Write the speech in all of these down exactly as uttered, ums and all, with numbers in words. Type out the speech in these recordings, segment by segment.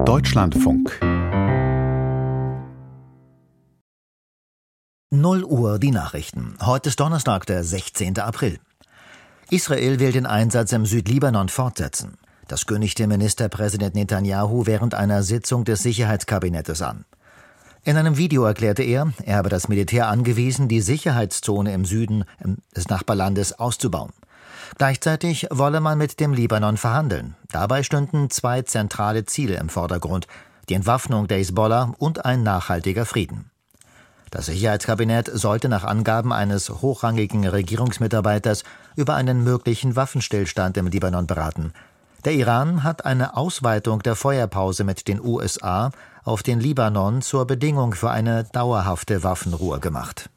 Deutschlandfunk. null Uhr die Nachrichten. Heute ist Donnerstag, der sechzehnten April. Israel will den Einsatz im Südlibanon fortsetzen. Das kündigte Ministerpräsident Netanyahu während einer Sitzung des Sicherheitskabinettes an. In einem Video erklärte er, er habe das Militär angewiesen, die Sicherheitszone im Süden des Nachbarlandes auszubauen. Gleichzeitig wolle man mit dem Libanon verhandeln. Dabei stünden zwei zentrale Ziele im Vordergrund: die Entwaffnung der Hisbollah und ein nachhaltiger Frieden. Das Sicherheitskabinett sollte nach Angaben eines hochrangigen Regierungsmitarbeiters über einen möglichen Waffenstillstand im Libanon beraten. Der Iran hat eine Ausweitung der Feuerpause mit den U S A auf den Libanon zur Bedingung für eine dauerhafte Waffenruhe gemacht.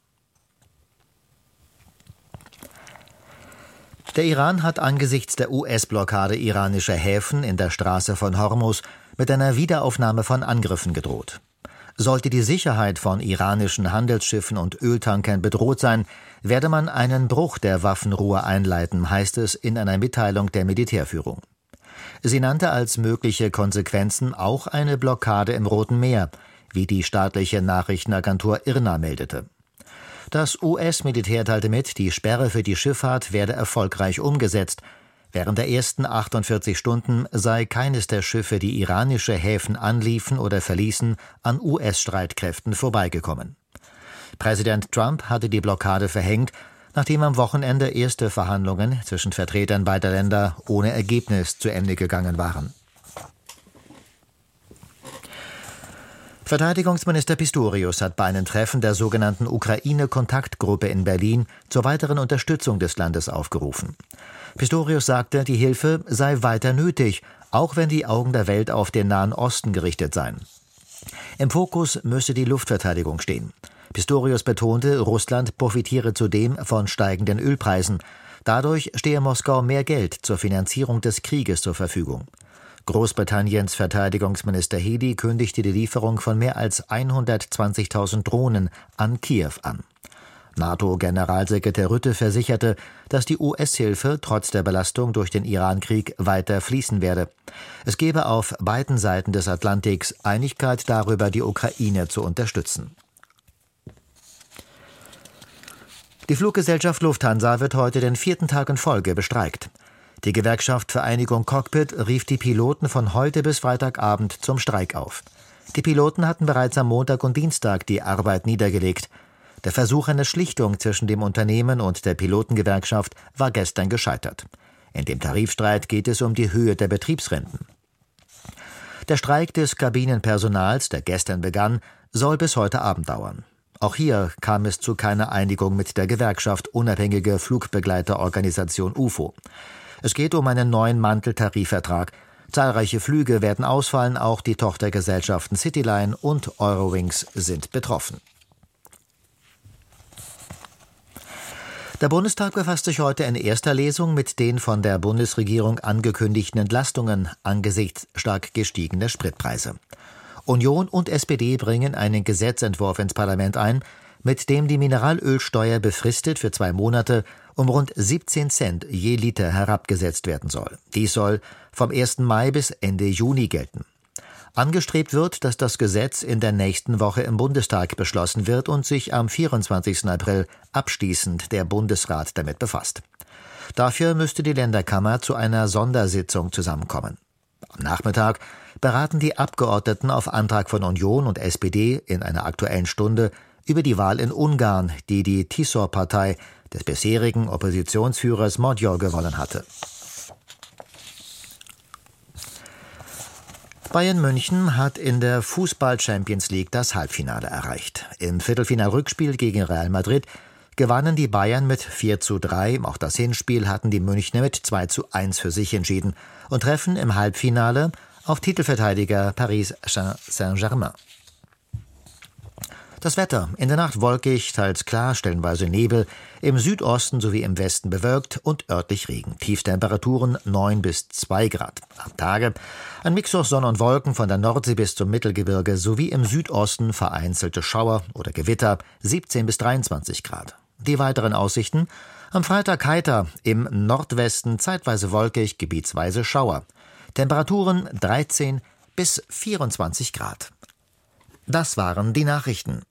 Der Iran hat angesichts der U S-Blockade iranischer Häfen in der Straße von Hormuz mit einer Wiederaufnahme von Angriffen gedroht. Sollte die Sicherheit von iranischen Handelsschiffen und Öltankern bedroht sein, werde man einen Bruch der Waffenruhe einleiten, heißt es in einer Mitteilung der Militärführung. Sie nannte als mögliche Konsequenzen auch eine Blockade im Roten Meer, wie die staatliche Nachrichtenagentur I R N A meldete. Das U S-Militär teilte mit, die Sperre für die Schifffahrt werde erfolgreich umgesetzt. Während der ersten achtundvierzig Stunden sei keines der Schiffe, die iranische Häfen anliefen oder verließen, an U S-Streitkräften vorbeigekommen. Präsident Trump hatte die Blockade verhängt, nachdem am Wochenende erste Verhandlungen zwischen Vertretern beider Länder ohne Ergebnis zu Ende gegangen waren. Verteidigungsminister Pistorius hat bei einem Treffen der sogenannten Ukraine-Kontaktgruppe in Berlin zur weiteren Unterstützung des Landes aufgerufen. Pistorius sagte, die Hilfe sei weiter nötig, auch wenn die Augen der Welt auf den Nahen Osten gerichtet seien. Im Fokus müsse die Luftverteidigung stehen. Pistorius betonte, Russland profitiere zudem von steigenden Ölpreisen. Dadurch stehe Moskau mehr Geld zur Finanzierung des Krieges zur Verfügung. Großbritanniens Verteidigungsminister Healey kündigte die Lieferung von mehr als hundertzwanzigtausend Drohnen an Kiew an. NATO-Generalsekretär Rutte versicherte, dass die U S-Hilfe trotz der Belastung durch den Iran-Krieg weiter fließen werde. Es gebe auf beiden Seiten des Atlantiks Einigkeit darüber, die Ukraine zu unterstützen. Die Fluggesellschaft Lufthansa wird heute den vierten Tag in Folge bestreikt. Die Gewerkschaft Vereinigung Cockpit rief die Piloten von heute bis Freitagabend zum Streik auf. Die Piloten hatten bereits am Montag und Dienstag die Arbeit niedergelegt. Der Versuch einer Schlichtung zwischen dem Unternehmen und der Pilotengewerkschaft war gestern gescheitert. In dem Tarifstreit geht es um die Höhe der Betriebsrenten. Der Streik des Kabinenpersonals, der gestern begann, soll bis heute Abend dauern. Auch hier kam es zu keiner Einigung mit der Gewerkschaft Unabhängige Flugbegleiterorganisation U F O. Es geht um einen neuen Manteltarifvertrag. Zahlreiche Flüge werden ausfallen, auch die Tochtergesellschaften Cityline und Eurowings sind betroffen. Der Bundestag befasst sich heute in erster Lesung mit den von der Bundesregierung angekündigten Entlastungen angesichts stark gestiegener Spritpreise. Union und S P D bringen einen Gesetzentwurf ins Parlament ein, mit dem die Mineralölsteuer befristet für zwei Monate um rund siebzehn Cent je Liter herabgesetzt werden soll. Dies soll vom ersten Mai bis Ende Juni gelten. Angestrebt wird, dass das Gesetz in der nächsten Woche im Bundestag beschlossen wird und sich am vierundzwanzigsten April abschließend der Bundesrat damit befasst. Dafür müsste die Länderkammer zu einer Sondersitzung zusammenkommen. Am Nachmittag beraten die Abgeordneten auf Antrag von Union und S P D in einer Aktuellen Stunde über die Wahl in Ungarn, die die Tisza-Partei des bisherigen Oppositionsführers Magyar gewonnen hatte. Bayern München hat in der Fußball-Champions League das Halbfinale erreicht. Im Viertelfinal-Rückspiel gegen Real Madrid gewannen die Bayern mit vier zu drei. Auch das Hinspiel hatten die Münchner mit zwei zu eins für sich entschieden und treffen im Halbfinale auf Titelverteidiger Paris Saint-Germain. Das Wetter: in der Nacht wolkig, teils klar, stellenweise Nebel, im Südosten sowie im Westen bewölkt und örtlich Regen. Tiefstemperaturen neun bis zwei Grad. Am Tage ein Mix aus Sonne und Wolken von der Nordsee bis zum Mittelgebirge sowie im Südosten vereinzelte Schauer oder Gewitter, siebzehn bis dreiundzwanzig Grad. Die weiteren Aussichten: am Freitag heiter, im Nordwesten zeitweise wolkig, gebietsweise Schauer. Temperaturen dreizehn bis vierundzwanzig Grad. Das waren die Nachrichten.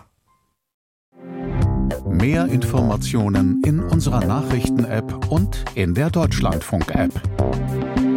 Mehr Informationen in unserer Nachrichten-App und in der Deutschlandfunk-App.